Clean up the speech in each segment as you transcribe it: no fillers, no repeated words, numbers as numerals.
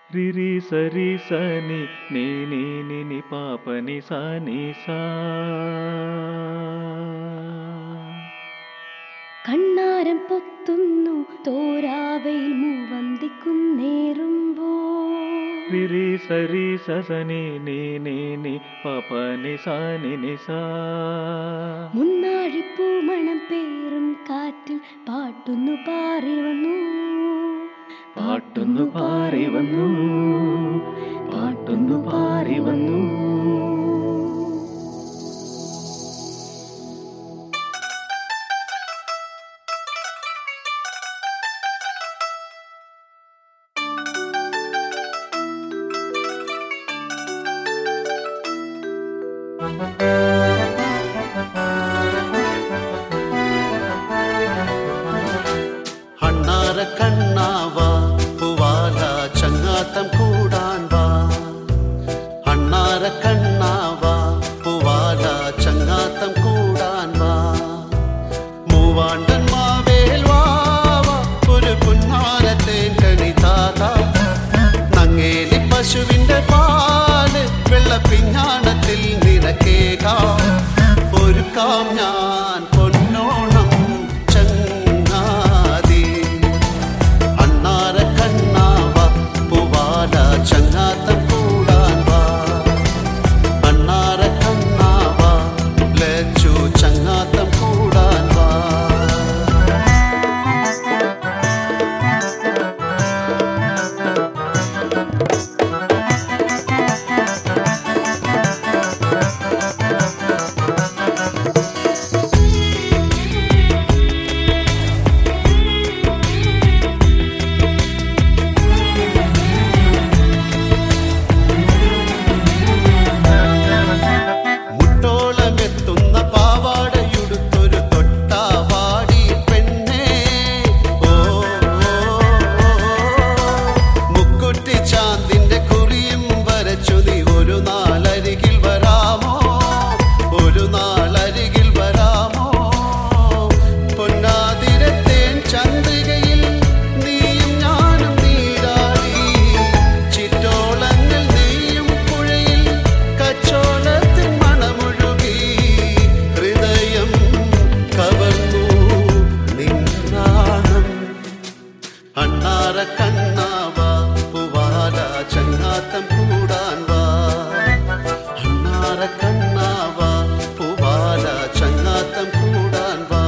రిరి సరి సని నీ నీ ని ని పాప ని సా ని సా. കണ്ണാരം പൊത്തുന്നു തോരാവയിൽ മൂവന്തിക്കുന്നേറുമ്പോ. രിരി സരി സനി നീ നീ നി പാപ നി സാ നി നി സാ. മുന്നാഴിപ്പൂമണം പേറും കാറ്റിൽ പാട്ടുന്നു പാറി വന്നു, പാട്ടുന്നു പാറി വന്നു, പാട്ടുന്നു പാറി വന്നു. അണ്ണാര കണ്ണാവാ പൂവാല ചങ്ങാത്തം കൂടാൻ വാ. അണ്ണാര കണ്ണാവാ പൂവാല ചങ്ങാത്തം കൂടാൻ വാ. മൂവാണ്ടൻ മാവേൽ വാവാ ഒരു പുന്നാരത്തേൻ കണി താതാ. നങ്ങേലി പശുവിന്റെ പാല് വെള്ളപ്പിഞ്ഞാണത്തിൽ നിനക്കേകാം. ഒരുക്കാം ഞാൻ പൊന്നോണം ചങ്ങാതി. അണ്ണാര കണ്ണാവാ പൂവാല ചങ്ങാത്തം കൂടാൻ വാ. അണ്ണാര കണ്ണാവാ ലച്ചു ചങ്ങാത്തം കൂടാൻ വാ. അണ്ണാര കണ്ണാവാ പൂവാല ചങ്ങാത്തം കൂടാൻ വാ. അണ്ണാര കണ്ണാവാ പൂവാല ചങ്ങാത്തം കൂടാൻ വാ.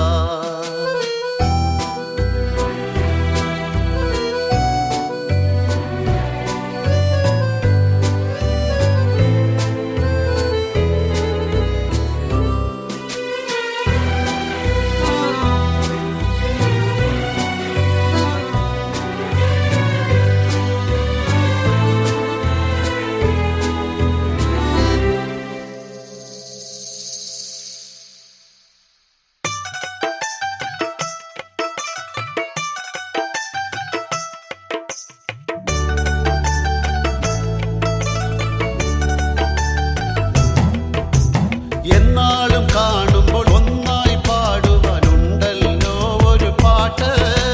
എന്നാളും കാണുമ്പോൾ ഒന്നായി പാടുവാനുണ്ടല്ലോ ഒരു പാട്ട്.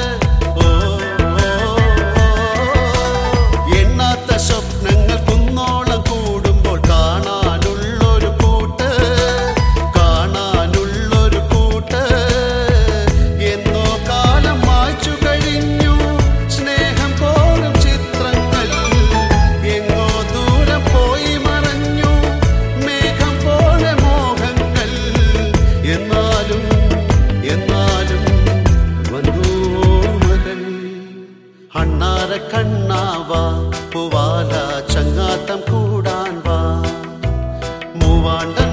എണ്ണാത്ത സ്വപ്നങ്ങൾ കുന്നോളം കൂടുമ്പോൾ കാണാനുള്ളൊരു കൂട്ട്, കാണാനുള്ളൊരു കൂട്ട്. എന്നോ കാലം മായ്ച്ചു കഴിഞ്ഞു സ്നേഹം പോലും ചിത്രങ്ങൾ. എങ്ങോ ദൂരം പോയി മറഞ്ഞു മേഘം പോലെ മോഹങ്ങൾ. എന്നാലും എന്നാലും വന്നു മകൾ. അണ്ണാര കണ്ണാവാ പൂവാല ചങ്ങാത്തം കൂടാൻ വാ. മൂവാണ്ട